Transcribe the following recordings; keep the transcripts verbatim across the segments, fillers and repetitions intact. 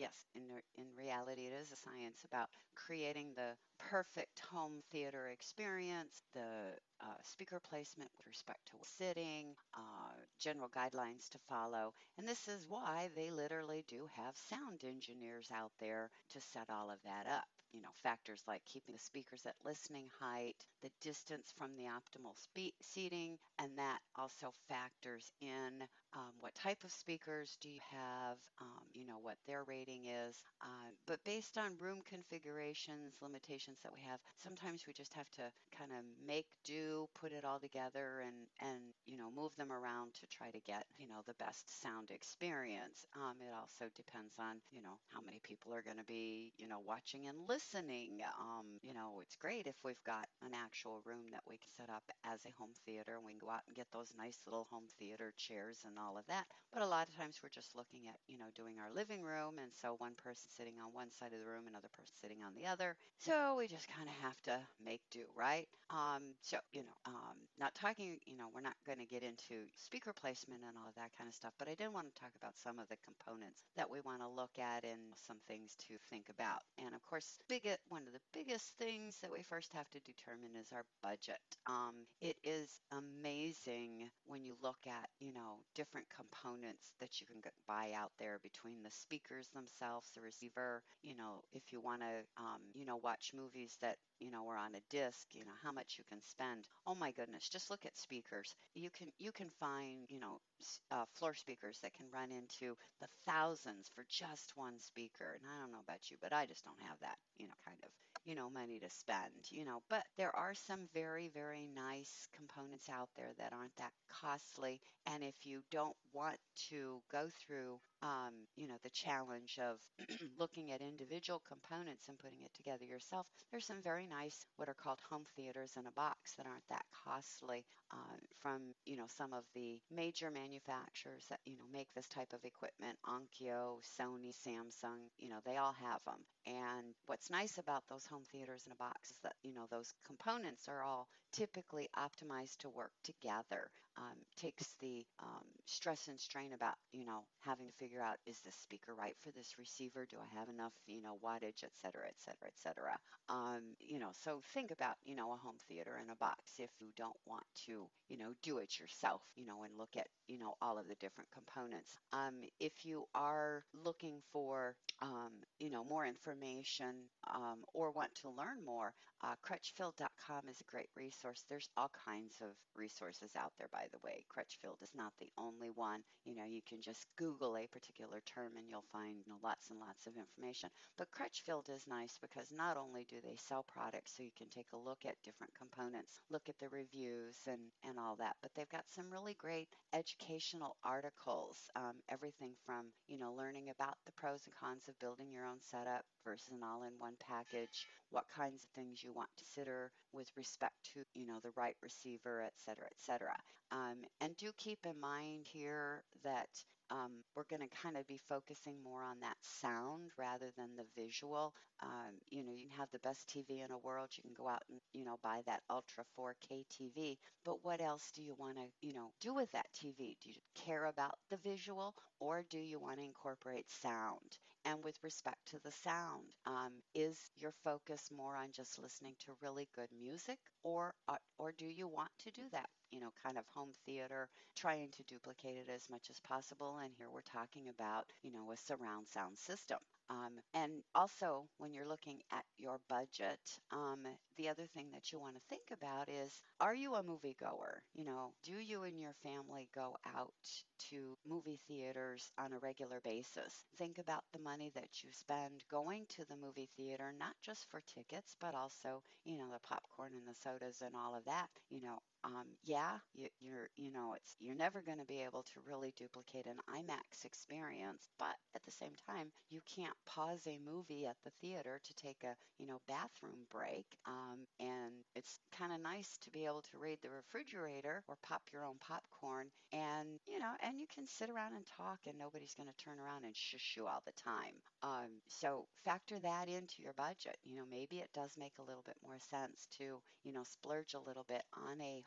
yes, in, in reality, it is a science about creating the perfect home theater experience, the uh, speaker placement with respect to sitting, uh, general guidelines to follow. And this is why they literally do have sound engineers out there to set all of that up. You know, factors like keeping the speakers at listening height, the distance from the optimal spe- seating, and that also factors in um, what type of speakers do you have, um, you know, what their rating is. Uh, but based on room configurations, limitations that we have, sometimes we just have to kind of make do, put it all together, and, and, you know, move them around to try to get, you know, the best sound experience. Um, it also depends on, you know, how many people are going to be, you know, watching and listening. Um, you know, it's great if we've got an actual room that we can set up as a home theater and we can go out and get those nice little home theater chairs and all of that. But a lot of times we're just looking at, you know, doing our living room. And so one person sitting on one side of the room, another person sitting on the other. So we just kind of have to make do, right? Um, so, you know, um, not talking, you know, we're not going to get into speaker placement and all of that kind of stuff, but I did want to talk about some of the components that we want to look at and some things to think about. And of course, big, one of the biggest things that we first have to determine is our budget. Um, it is amazing when you look at, you know, different components that you can buy out there between the speakers themselves, the receiver, you know, if you want to, um, you know, watch movies that you know, or on a disc, you know, how much you can spend. Oh my goodness, just look at speakers. You can you can find, you know, uh, floor speakers that can run into the thousands for just one speaker. And I don't know about you, but I just don't have that, you know, kind of, you know, money to spend, you know. But there are some very, very nice components out there that aren't that costly. And if you don't want to go through um, you know, the challenge of looking at individual components and putting it together yourself, there's some very nice what are called home theaters in a box that aren't that costly uh, from, you know, some of the major manufacturers that, you know, make this type of equipment, Onkyo, Sony, Samsung, you know, they all have them. And what's nice about those home theaters in a box is that, you know, those components are all typically optimized to work together. Um, takes the um, stress and strain about, you know, having to figure out, is this speaker right for this receiver? Do I have enough, you know, wattage, et cetera, et cetera, et cetera. Um, you know, so think about, you know, a home theater in a box if you don't want to, you know, do it yourself, you know, and look at, you know, all of the different components. Um, if you are looking for, um, you know, more information um, or want to learn more, uh, crutchfield dot com is a great resource. There's all kinds of resources out there, by the way. Crutchfield is not the only one. You know, you can just Google a particular term and you'll find, you know, lots and lots of information. But Crutchfield is nice because not only do they sell products so you can take a look at different components, look at the reviews and, and all that, but they've got some really great educational articles, um, everything from, you know, learning about the pros and cons of building your own setup versus an all-in-one package, what kinds of things you want to consider with respect to, you know, the right receiver, et cetera, et cetera. Um, and do keep in mind here that um, we're going to kind of be focusing more on that sound rather than the visual. Um, you know, you can have the best T V in the world. You can go out and, you know, buy that Ultra four K T V. But what else do you want to, you know, do with that T V? Do you care about the visual or do you want to incorporate sound? And with respect to the sound, um, is your focus more on just listening to really good music or, uh, or do you want to do that? You know, kind of home theater, trying to duplicate it as much as possible. And here we're talking about, you know, a surround sound system. Um, and also, when you're looking at your budget, um, the other thing that you want to think about is, are you a moviegoer? You know, do you and your family go out to movie theaters on a regular basis? Think about the money that you spend going to the movie theater, not just for tickets, but also, you know, the popcorn and the sodas and all of that. You know, um, yeah, you, you're, you know, it's you're never going to be able to really duplicate an IMAX experience, but at the same time, you can't pause a movie at the theater to take a, you know, bathroom break. Um, and it's kind of nice to be able to read the refrigerator or pop your own popcorn, and you know, and you can sit around and talk, and nobody's going to turn around and shush you all the time. Um, so factor that into your budget. You know, maybe it does make a little bit more sense to, you know, splurge a little bit on a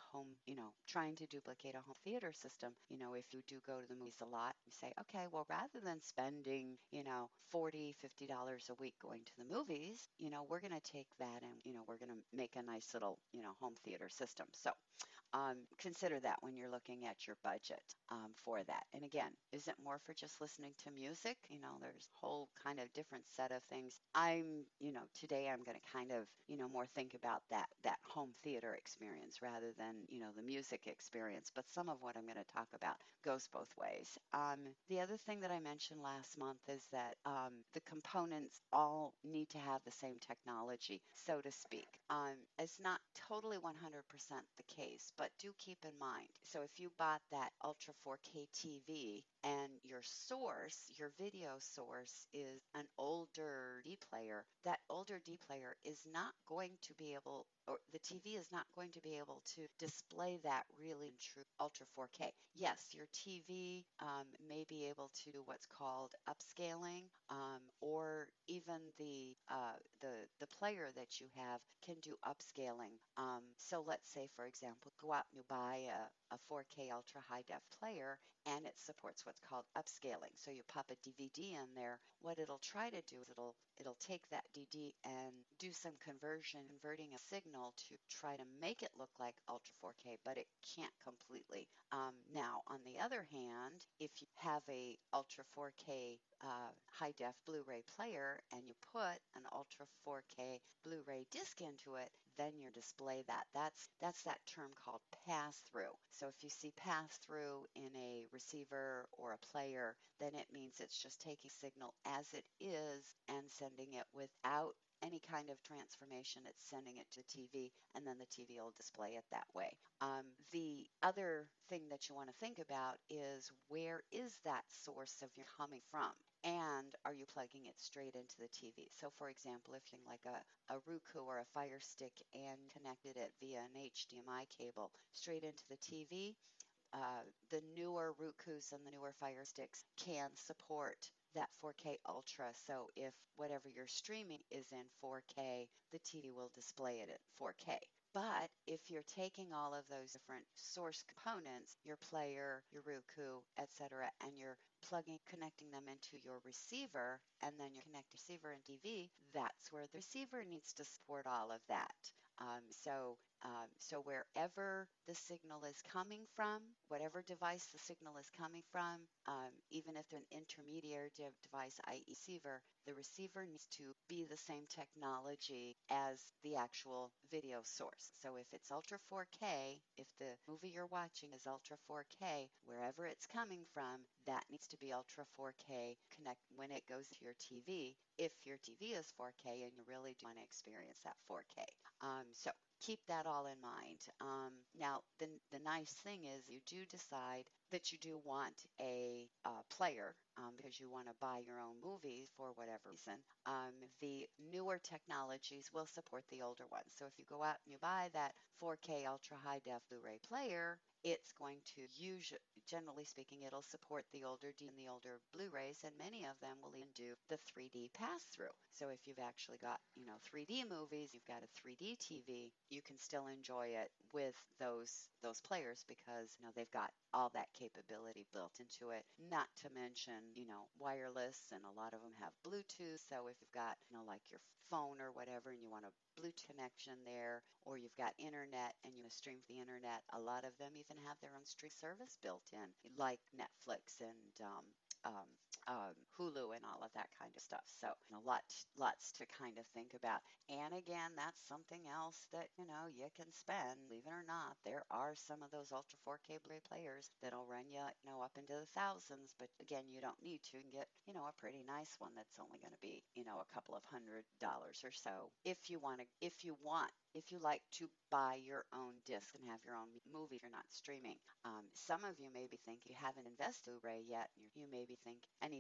home, you know, trying to duplicate a home theater system. You know, if you do go to the movies a lot, you say, okay, well, rather than spending, you know, forty, fifty dollars a week going to the movies, you know, we're going to take that and, you know, we're going to make a nice little, you know, home theater system. So um, consider that when you're looking at your budget um, for that. And again, is it more for just listening to music? You know, there's a whole kind of different set of things. I'm, you know, today I'm going to kind of, you know, more think about that that home theater experience rather than, you know, the music experience. But some of what I'm going to talk about goes both ways. Um, the other thing that I mentioned last month is that um, the components all need to have the same technology, so to speak. Um, it's not totally one hundred percent the case, but do keep in mind. So if you bought that Ultra four K T V and your source, your video source is an older D player, that older D player is not going to be able, or the T V is not going to be able to display that really true Ultra four K. Yes, your T V um, may be able to do what's called upscaling, um, or even the uh, the the player that you have can do upscaling. Um, so let's say, for example, go out and you buy a, a four K ultra high def player, and it supports what's called upscaling. So you pop a D V D in there. What it'll try to do is it'll it'll take that D V D and do some conversion, converting a signal to try to make it look like Ultra four K, but it can't completely. Um, now, on the other hand, if you have a Ultra four K uh, high def Blu-ray player and you put an Ultra four K Blu-ray disc into it, then you display that. That's that's that term called pass-through. So if you see pass-through in a receiver or a player, then it means it's just taking signal as it is and sending it without any kind of transformation. It's sending it to the T V, and then the T V will display it that way. Um, the other thing that you want to think about is, where is that source of your coming from? And are you plugging it straight into the T V? So for example, if you're like a, a Roku or a Fire Stick and connected it via an H D M I cable straight into the T V, uh, the newer Rokus and the newer Fire Sticks can support that four K Ultra. So if whatever you're streaming is in four K, the T V will display it at four K. But if you're taking all of those different source components, your player, your Roku, et cetera, and you're plugging, connecting them into your receiver, and then you connect receiver and T V, that's where the receiver needs to support all of that. Um, so um, so wherever the signal is coming from, whatever device the signal is coming from, um, even if they're an intermediary de- device, that is receiver, the receiver needs to be the same technology as the actual video source. So if it's Ultra four K, if the movie you're watching is Ultra four K, wherever it's coming from, that needs to be Ultra four K connect when it goes to your T V, if your T V is four K and you really do want to experience that four K. Um, so keep that all in mind. Um, now, the, the nice thing is, you do decide that you do want a uh, player um, because you want to buy your own movies for whatever reason. Um, the newer technologies will support the older ones. So if you go out and you buy that four K ultra high def Blu-ray player, it's going to use, generally speaking, it'll support the older D and the older Blu-rays, and many of them will even do the three D pass-through. So if you've actually got, you know, three D movies, you've got a three D T V, you can still enjoy it with those those players because, you know, they've got all that capability built into it. Not to mention, you know, wireless, and a lot of them have Bluetooth. So if you've got, you know, like your phone or whatever, and you want a Bluetooth connection there, or you've got internet and you stream the internet, a lot of them even have their own stream service built in, like Netflix and um, um, um, Hulu and all of that kind of stuff. So, you know, lots, lots to kind of think about. And again, that's something else that, you know, you can spend. Believe it or not, there are some of those Ultra four K Blu-ray players that'll run you, you know, up into the thousands. But again, you don't need to. You can get, you know, a pretty nice one that's only going to be, you know, a couple of hundred dollars or so. If you want to, if you want, if you like to buy your own disc and have your own movie, you're not streaming. Um, some of you may be thinking you haven't invested in Blu-ray yet. You may be thinking, and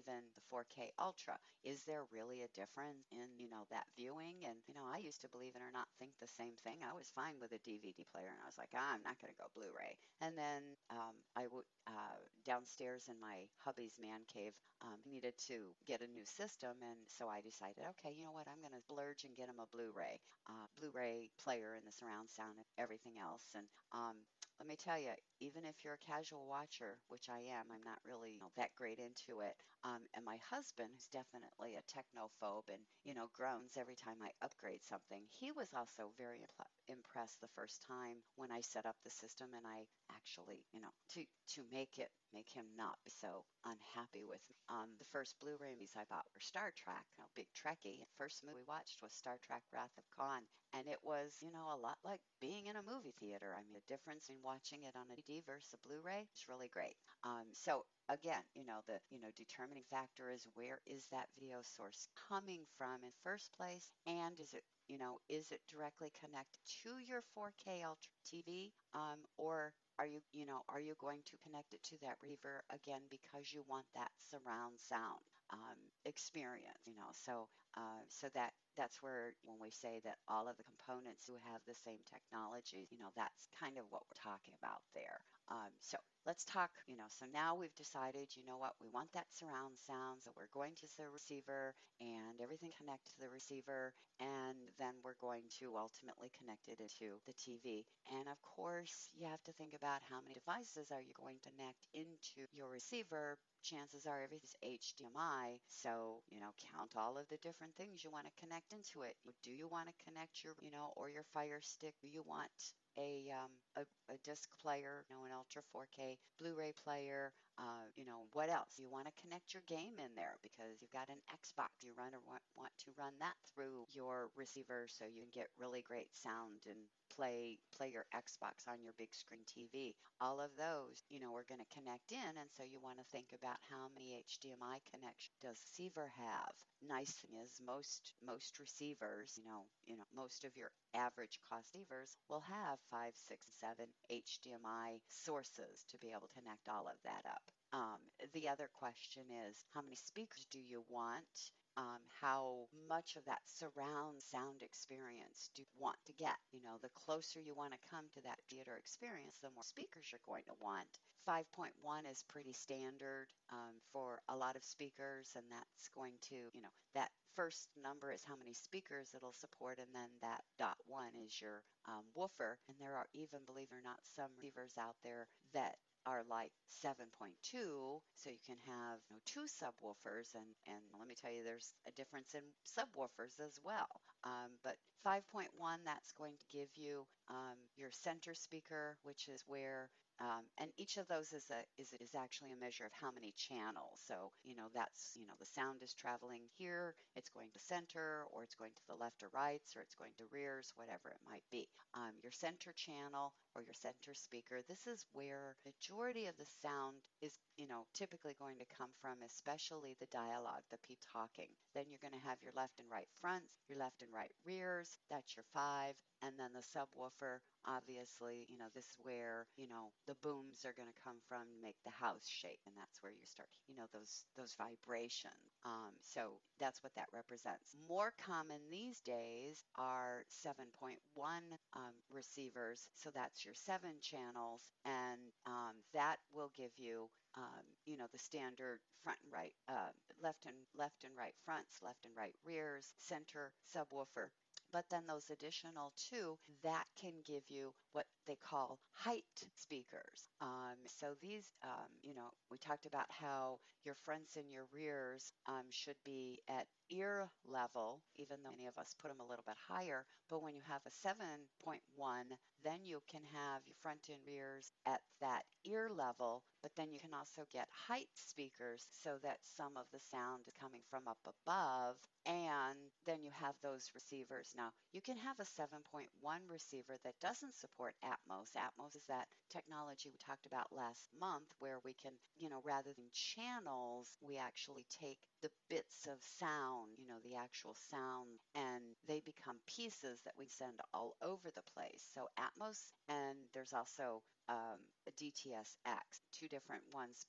even the four K Ultra. Is there really a difference in, you know, that viewing? And, you know, I used to, believe it or not, think the same thing. I was fine with a D V D player, and I was like, ah, I'm not going to go Blu-ray. And then um, I would uh, downstairs in my hubby's man cave, um, needed to get a new system, and so I decided, okay, you know what, I'm going to splurge and get him a Blu-ray, uh, Blu-ray player and the surround sound and everything else. And um, let me tell you, even if you're a casual watcher, which I am, I'm not really, you know, that great into it. Um, and my husband, who's definitely a technophobe and, you know, groans every time I upgrade something, he was also very impl- impressed the first time when I set up the system, and I actually, you know, to to make it make him not be so unhappy with me. Um, the first Blu-ray movies I bought were Star Trek, you know, big Trekkie. First movie we watched was Star Trek: Wrath of Khan, and it was, you know, a lot like being in a movie theater. I mean, the difference in watching it on a D V D versus a Blu-ray is really great. Um, so again, you know, the you know determining factor is, where is that video source coming from in first place, and is it, you know, is it directly connected to your four K Ultra T V, um, or are you, you know, are you going to connect it to that receiver again because you want that surround sound um, experience, you know? So, uh, so that that's where, when we say that all of the components do have the same technology, you know, that's kind of what we're talking about there. Um, so let's talk, you know, so now we've decided, you know what, we want that surround sound, so we're going to the receiver and everything connect to the receiver, and then we're going to ultimately connect it into the T V. And of course, you have to think about how many devices are you going to connect into your receiver. Chances are everything's H D M I, so, you know, count all of the different things you want to connect into it. Do you want to connect your, you know, or your Fire Stick? Do you want a, um, a, a disc player, you know, an Ultra four K Blu-ray player? Uh, you know, what else? You want to connect your game in there because you've got an Xbox. You run or want, want to run that through your receiver so you can get really great sound and play play your Xbox on your big screen T V. All of those, you know, are going to connect in, and so you want to think about how many H D M I connections does receiver have. Nice thing is, most most receivers, you know, you know, most of your average cost receivers will have five, six, seven H D M I sources to be able to connect all of that up. Um, the other question is, how many speakers do you want? Um, how much of that surround sound experience do you want to get? You know, the closer you want to come to that theater experience, the more speakers you're going to want. five point one is pretty standard um, for a lot of speakers, and that's going to, you know, that first number is how many speakers it'll support, and then that dot one is your um, woofer. And there are even, believe it or not, some receivers out there that are like seven point two, so you can have, you know, two subwoofers, and and let me tell you, there's a difference in subwoofers as well. Um, but five point one, that's going to give you um, your center speaker, which is where um, and each of those is a is is actually a measure of how many channels. So, you know, that's, you know, the sound is traveling here, it's going to center, or it's going to the left or right, or it's going to rears, whatever it might be. Um, your center channel or your center speaker, this is where majority of the sound is, you know, typically going to come from, especially the dialogue, the people talking. Then you're going to have your left and right fronts, your left and right rears, that's your five, and then the subwoofer, obviously, you know, this is where, you know, the booms are going to come from to make the house shake, and that's where you start, you know, those those vibrations. Um, so that's what that represents. More common these days are seven point one um, receivers, so that's your seven channels, and um, that will give you, um, you know, the standard front and right, uh, left and left and right fronts, left and right rears, center, subwoofer. But then those additional two, that can give you what they call height speakers. Um, so these, um, you know, we talked about how your fronts and your rears um, should be at ear level, even though many of us put them a little bit higher. But when you have a seven point one, then you can have your front and rears at that ear level, but then you can also get height speakers so that some of the sound is coming from up above, and then you have those receivers. Now, you can have a seven point one receiver that doesn't support Atmos. Atmos is that technology we talked about last month where we can, you know, rather than channels, we actually take the bits of sound, you know, the actual sound, and they become pieces that we send all over the place. So Atmos, and there's also um, a D T S X, two different ones, but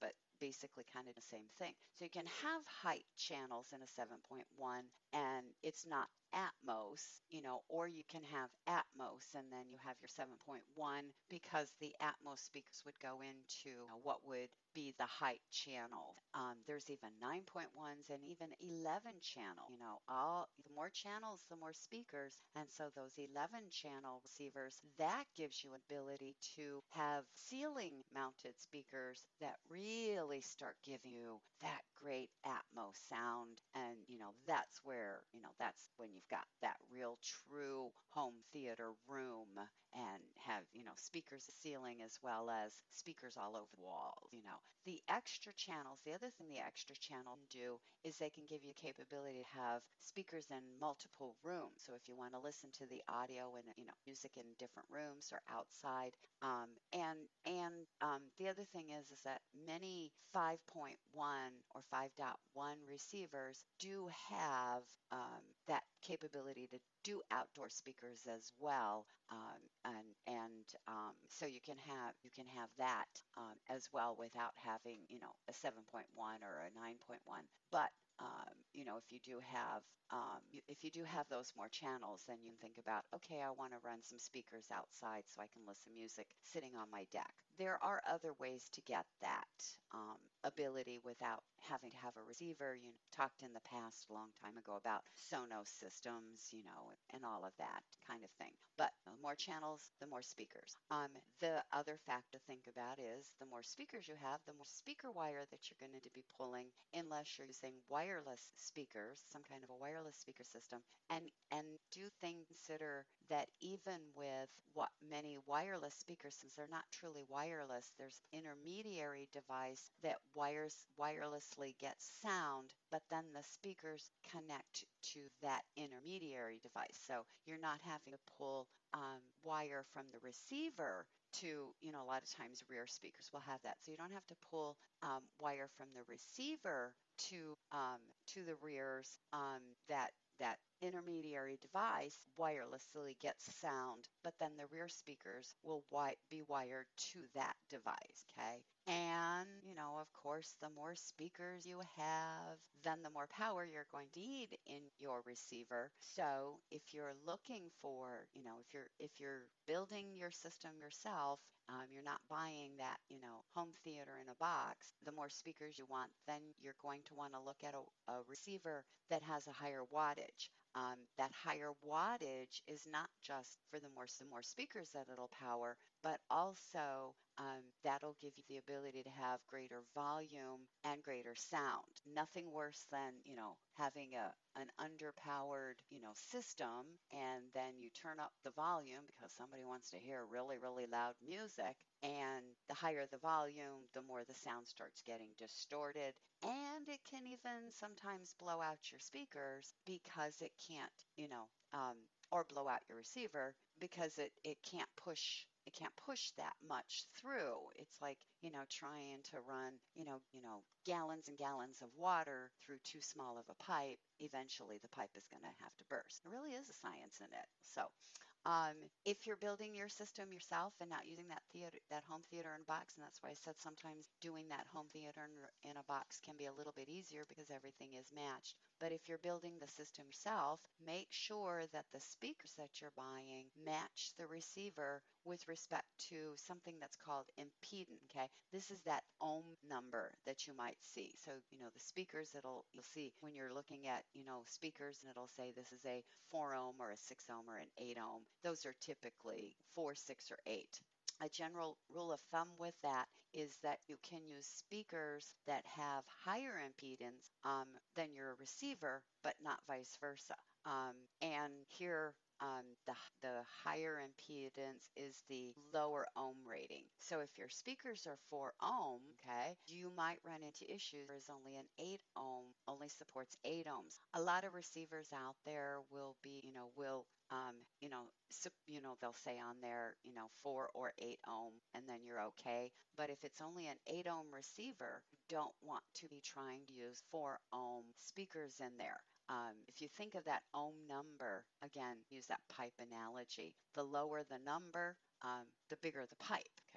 basically kind of the same thing. So you can have height channels in a seven point one and it's not Atmos, you know, or you can have Atmos and then you have your seven point one because the Atmos speakers would go into you know, what would be the height channel. Um, there's even nine point ones and even eleven channel, you know, all the more channels, the more speakers. And so those eleven channel receivers, that gives you ability to have ceiling mounted speakers that really start giving you that great Atmos sound. And, you know, that's where, you know, that's when you've got that real true home theater room and have, you know, speakers ceiling as well as speakers all over the walls, you know. The extra channels, the other thing the extra channel can do is they can give you capability to have speakers in multiple rooms. So if you want to listen to the audio and, you know, music in different rooms or outside, um, and and um, the other thing is is that many five point one or five point one receivers do have um, that capability to do outdoor speakers as well, um, and and um, so you can have you can have that um, as well without having you know a seven point one or a nine point one. But um, you know, if you do have um, if you do have those more channels, then you can think about, okay, I want to run some speakers outside so I can listen to music sitting on my deck. There are other ways to get that um, ability without having to have a receiver. You know, talked in the past a long time ago about Sonos systems, you know, and all of that kind of thing. But the more channels, the more speakers. Um, the other fact to think about is the more speakers you have, the more speaker wire that you're going to be pulling, unless you're using wireless speakers, some kind of a wireless speaker system. And and do think consider that even with what many wireless speaker systems, they're not truly wireless. There's intermediary device that wires wirelessly gets sound, but then the speakers connect to that intermediary device. So you're not having to pull um, wire from the receiver to, you know, a lot of times rear speakers will have that. So you don't have to pull um, wire from the receiver to um, to the rears. Um, that that intermediary device wirelessly gets sound, but then the rear speakers will wi- be wired to that device. Okay. And, you know, of course, the more speakers you have, then the more power you're going to need in your receiver. So if you're looking for, you know, if you're if you're building your system yourself, um, you're not buying that, you know, home theater in a box, the more speakers you want, then you're going to want to look at a, a receiver that has a higher wattage. Um, that higher wattage is not just for the more the more speakers that it'll power, but also um, that'll give you the ability to have greater volume and greater sound. Nothing worse than, you know, having a an underpowered, you know, system and then you turn up the volume because somebody wants to hear really, really loud music. And the higher the volume, the more the sound starts getting distorted. And it can even sometimes blow out your speakers because it can't, you know, um, or blow out your receiver because it, it can't push it can't push that much through. It's like, you know, trying to run, you know, you know, gallons and gallons of water through too small of a pipe. Eventually the pipe is going to have to burst. There really is a science in it. So um, if you're building your system yourself and not using that theater, that home theater in a box, and that's why I said sometimes doing that home theater in, in a box can be a little bit easier because everything is matched. But if you're building the system yourself, make sure that the speakers that you're buying match the receiver with respect to something that's called impedance. Okay, this is that ohm number that you might see. So you know the speakers, it'll you'll see when you're looking at you know speakers, and it'll say this is a four ohm or a six ohm or an eight ohm. Those are typically four, six, or eight. A general rule of thumb with that is that you can use speakers that have higher impedance um, than your receiver, but not vice versa. Um, and here, um, the, the higher impedance is the lower ohm rating. So if your speakers are four ohm, okay, you might run into issues. There is only an eight ohm, only supports eight ohms. A lot of receivers out there will be, you know, will um, you know, so, you know, they'll say on there, you know, four or eight ohm, and then you're okay. But if it's only an eight ohm receiver, you don't want to be trying to use four ohm speakers in there. Um, if you think of that ohm number, again, use that pipe analogy. The lower the number, um, the bigger the pipe, okay?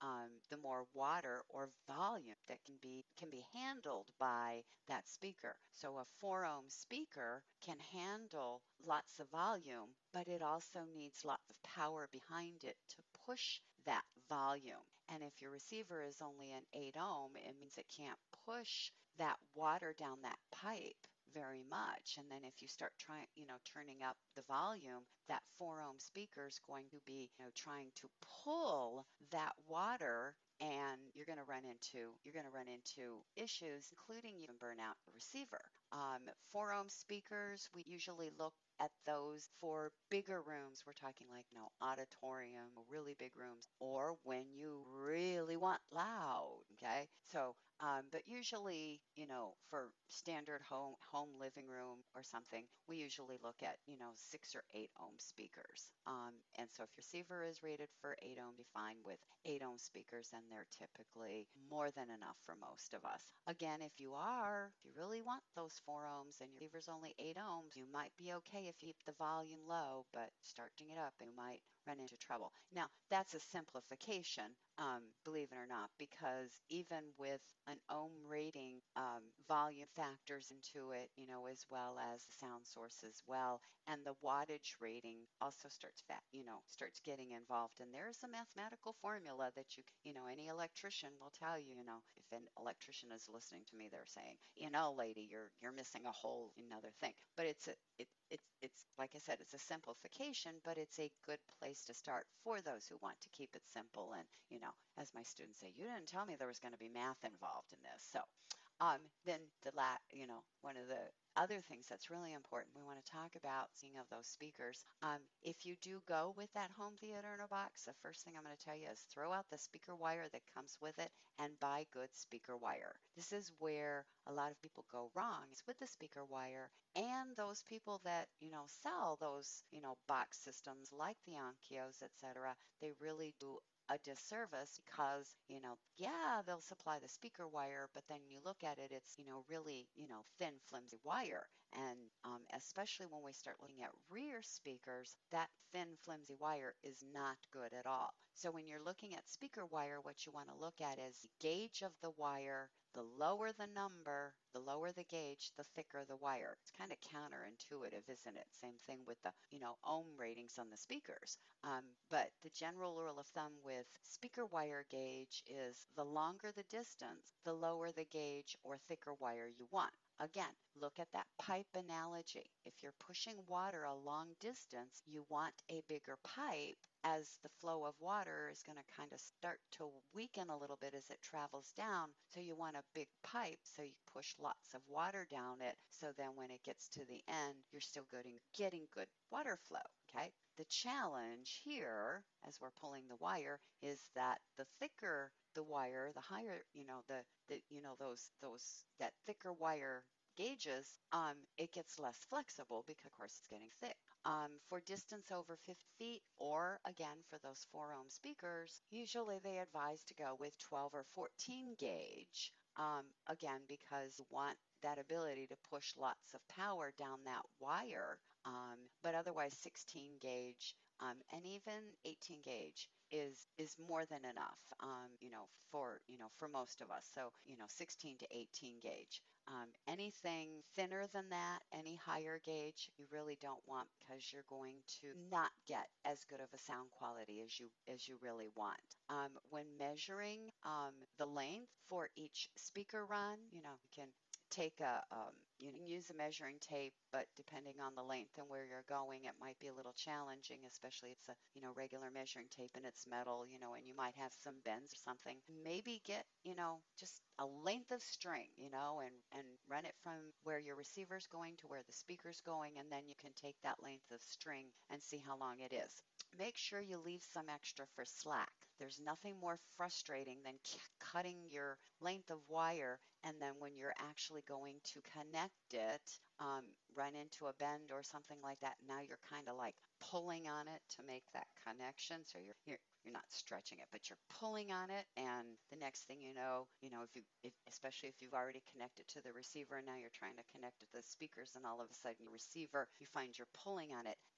um, the more water or volume that can be can be handled by that speaker. So a four ohm speaker can handle lots of volume, but it also needs lots of power behind it to push that volume. And if your receiver is only an eight ohm, it means it can't push that water down that pipe very much. And then if you start trying, you know, turning up the volume, that four ohm speaker is going to be, you know, trying to pull that water, and you're going to run into you're going to run into issues, including even burn out the receiver. Um, four ohm speakers, we usually look at those for bigger rooms. We're talking like, you know, auditorium, really big rooms, or when you really want loud. Okay, so um, but usually, you know, for standard home home living room or something, we usually look at, you know, six or eight ohm speakers. Um, and so if your receiver is rated for eight ohm, be fine with eight ohm speakers, and they're typically more than enough for most of us. Again, if you are, if you really want those four ohms and your receiver's only eight ohms, you might be okay if you keep the volume low, but starting it up, you might run into trouble. Now, that's a simplification, um, believe it or not, because even with an ohm rating, um, volume factors into it, you know, as well as the sound source as well, and the wattage rating also starts fat, you know, starts getting involved. And there's a mathematical formula that you, you know, any electrician will tell you. You know, if an electrician is listening to me, they're saying, you know, lady, you're you're missing a whole another thing. But it's a it, it's it's like I said, it's a simplification, but it's a good place to start for those who want to keep it simple. And you know, as my students say, you didn't tell me there was going to be math involved in this. So um, then the la you know, one of the other things that's really important we want to talk about, seeing of those speakers. Um, if you do go with that home theater in a box, the first thing I'm going to tell you is throw out the speaker wire that comes with it and buy good speaker wire. This is where a lot of people go wrong, is with the speaker wire, and those people that, you know, sell those, you know, box systems like the Onkios, et cetera, they really do a disservice because, you know, yeah, they'll supply the speaker wire, but then you look at it, it's, you know, really, you know, thin, flimsy wire. And um, especially when we start looking at rear speakers, that thin, flimsy wire is not good at all. So when you're looking at speaker wire, what you want to look at is the gauge of the wire. The lower the number, the lower the gauge, the thicker the wire. It's kind of counterintuitive, isn't it? Same thing with the, you know, ohm ratings on the speakers. Um, but the general rule of thumb with speaker wire gauge is the longer the distance, the lower the gauge or thicker wire you want. Again, look at that pipe analogy. If you're pushing water a long distance, you want a bigger pipe, as the flow of water is going to kind of start to weaken a little bit as it travels down. So you want a big pipe so you push lots of water down it. So then when it gets to the end, you're still getting, getting good water flow. Okay. The challenge here, as we're pulling the wire, is that the thicker the wire, the higher, you know, the, the you know, those, those, that thicker wire gauges, um, it gets less flexible because, of course, it's getting thick. Um, for distance over fifty feet, or again, for those four ohm speakers, usually they advise to go with twelve or fourteen gauge. Um, again, because you want that ability to push lots of power down that wire. Um, but otherwise, sixteen gauge um, and even eighteen gauge is is more than enough. Um, you know, for you know for most of us. So you know, sixteen to eighteen gauge. Um, anything thinner than that, any higher gauge, you really don't want, because you're going to not get as good of a sound quality as you as you really want. Um, when measuring um, the length for each speaker run, you know, you can take a, um, you can use a measuring tape, but depending on the length and where you're going, it might be a little challenging, especially if it's a, you know, regular measuring tape and it's metal, you know, and you might have some bends or something. Maybe get, you know, just a length of string, you know, and, and run it from where your receiver's going to where the speaker's going, and then you can take that length of string and see how long it is. Make sure you leave some extra for slack. There's nothing more frustrating than c- cutting your length of wire, and then when you're actually going to connect it, um, run into a bend or something like that. Now you're kind of like pulling on it to make that connection. So you're, you're you're not stretching it, but you're pulling on it, and the next thing you know, you know, if you, if, especially if you've already connected to the receiver, and now you're trying to connect to the speakers, and all of a sudden your receiver, you find you're pulling on it.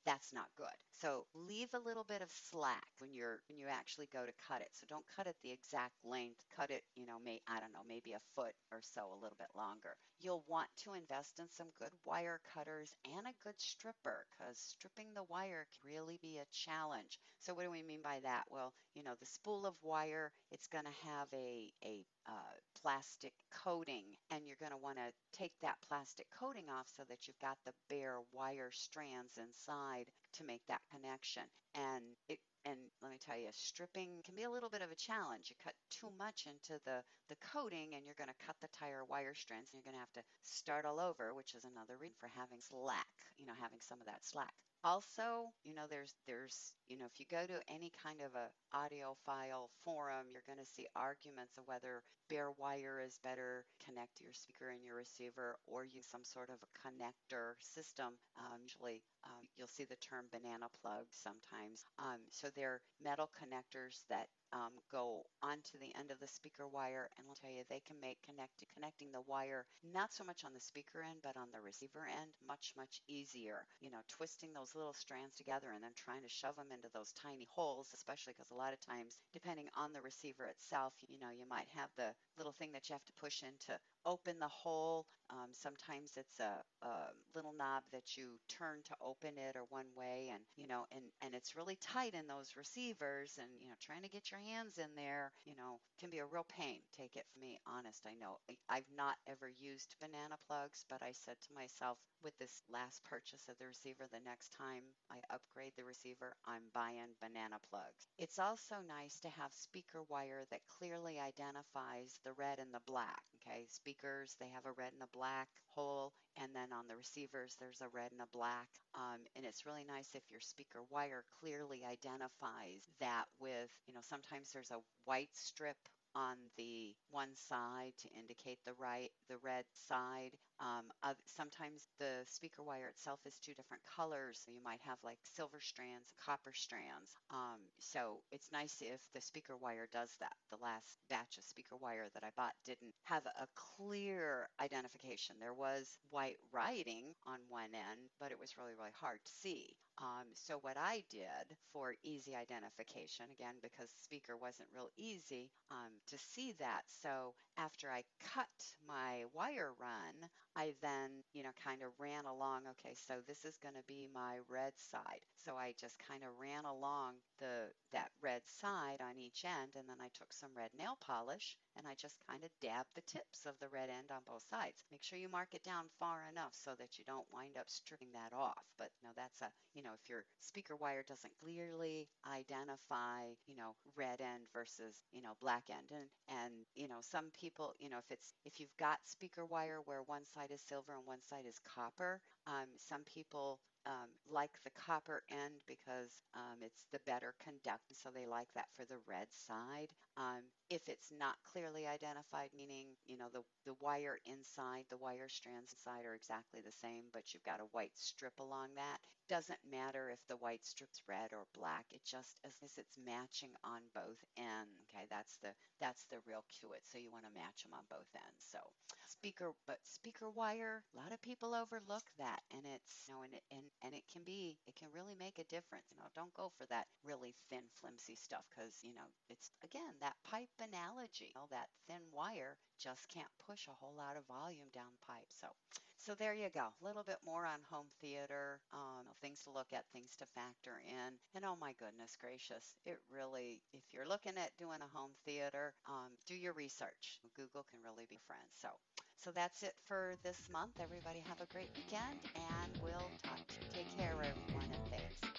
that's not good. So leave a little bit of slack when you're when you actually go to cut it. So don't cut it the exact length. Cut it, you know, may I don't know, maybe a foot or so, a little bit longer. You'll want to invest in some good wire cutters and a good stripper, because stripping the wire can really be a challenge. So what do we mean by that? Well, you know, the spool of wire, it's going to have a a uh, plastic coating, and you're going to want to take that plastic coating off so that you've got the bare wire strands inside to make that connection. And it and let me tell you, stripping can be a little bit of a challenge. You cut too much into the, the coating, and you're going to cut the tire wire strands, and you're going to have to start all over, which is another reason for having slack, you know, having some of that slack. Also, you know, there's there's you know, if you go to any kind of a audiophile forum, you're going to see arguments of whether bare wire is better connect to your speaker and your receiver, or use some sort of a connector system. Um, usually, um, you'll see the term banana plug sometimes. Um, so they're metal connectors that um, go onto the end of the speaker wire, and I'll tell you, they can make connect connecting the wire not so much on the speaker end, but on the receiver end much, much easier. You know, twisting those little strands together and then trying to shove them into those tiny holes, especially because a lot of times, depending on the receiver itself, you know, you might have the little thing that you have to push in to open the hole. Um, sometimes it's a, a little knob that you turn to open it, or one way, and you know, and and it's really tight in those receivers, and you know, trying to get your hands in there, you know, can be a real pain. Take it from me, honest. I know I, I've not ever used banana plugs, but I said to myself, with this last purchase of the receiver, the next time I upgrade the receiver, I'm buying banana plugs. It's also nice to have speaker wire that clearly identifies the red and the black. Okay, speakers, they have a red and a black hole, and then on the receivers, there's a red and a black. Um, and it's really nice if your speaker wire clearly identifies that with, you know, sometimes there's a white strip on the one side to indicate the right, the red side. Um, uh, sometimes the speaker wire itself is two different colors. So you might have like silver strands, copper strands. Um, so it's nice if the speaker wire does that. The last batch of speaker wire that I bought didn't have a clear identification. There was white writing on one end, but it was really, really hard to see. Um, so what I did for easy identification, again, because speaker wasn't real easy um, to see that. So after I cut my wire run, I then, you know, kind of ran along. Okay, so this is going to be my red side. So I just kind of ran along the that red side on each end, and then I took some red nail polish and I just kind of dabbed the tips of the red end on both sides. Make sure you mark it down far enough so that you don't wind up stripping that off. But you know, that's a, you know, if your speaker wire doesn't clearly identify, you know, red end versus, you know, black end. And and you know, some people, you know, if it's if you've got speaker wire where one side is silver and one side is copper, um, some people um, like the copper end because um, it's the better conductor, so they like that for the red side. Um, if it's not clearly identified, meaning, you know, the, the wire inside, the wire strands inside are exactly the same, but you've got a white strip along that, doesn't matter if the white strip's red or black. It just, as long as it's matching on both ends, okay, that's the that's the real cue it. So you want to match them on both ends. So speaker, but speaker wire, a lot of people overlook that, and it's, you know, and it and and it can be, it can really make a difference. You know, don't go for that really thin, flimsy stuff, because you know, it's again that pipe analogy. You know, that thin wire just can't push a whole lot of volume down the pipe. So, so there you go. A little bit more on home theater, um, things to look at, things to factor in. And oh my goodness gracious, it really, if you're looking at doing a home theater, um, do your research. Google can really be a friend. So, so that's it for this month. Everybody have a great weekend, and we'll talk. Take care, everyone, and thanks.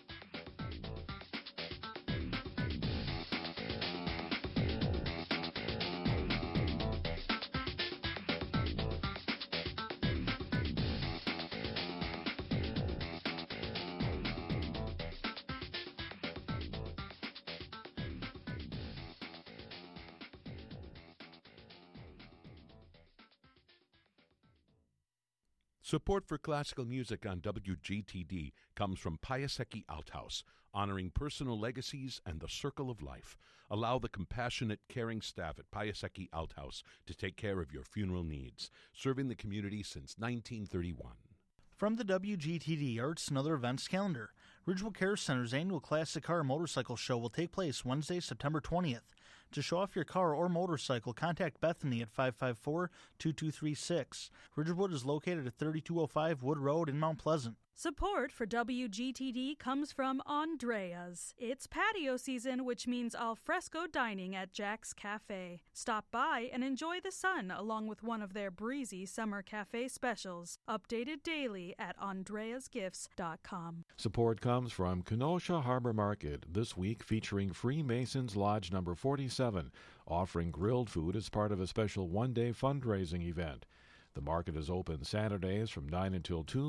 Support for classical music on W G T D comes from Piasecki Althaus, honoring personal legacies and the circle of life. Allow the compassionate, caring staff at Piasecki Althaus to take care of your funeral needs, serving the community since nineteen thirty-one. From the W G T D Arts and Other Events calendar, Ridgewood Care Center's annual Classic Car and Motorcycle Show will take place Wednesday, September twentieth. To show off your car or motorcycle, contact Bethany at five five four, two two three six. Ridgewood is located at thirty-two oh five Wood Road in Mount Pleasant. Support for W G T D comes from Andrea's. It's patio season, which means al fresco dining at Jack's Cafe. Stop by and enjoy the sun along with one of their breezy summer cafe specials. Updated daily at andreas gifts dot com. Support comes from Kenosha Harbor Market, this week featuring Freemasons Lodge number forty-seven, offering grilled food as part of a special one-day fundraising event. The market is open Saturdays from nine until two.